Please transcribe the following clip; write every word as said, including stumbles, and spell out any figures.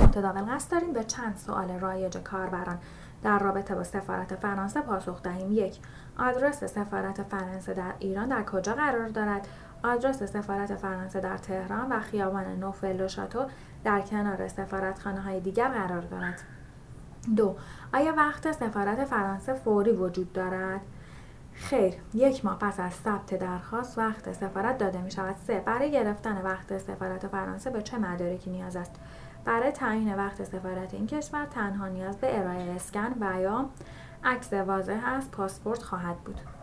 ابتدا القصد داریم به چند سوال رایج کاربران در رابطه با سفارت فرانسه پاسخ دهیم. یک، آدرس سفارت فرانسه در ایران در کجا قرار دارد؟ آدرس سفارت فرانسه در تهران و خیابان نوفل و شاتو در کنار سفارتخانه‌های دیگر قرار دارد. دو، آیا وقت سفارت فرانسه فوری وجود دارد؟ خیر، یک ماه پس از ثبت درخواست وقت سفارت داده می شود. سه، برای گرفتن وقت سفارت فرانسه به چه مدارکی نیاز است؟ برای تعیین وقت سفارت این کشور تنها نیاز به ارائه اسکن و یا عکس واضح از پاسپورت خواهد بود.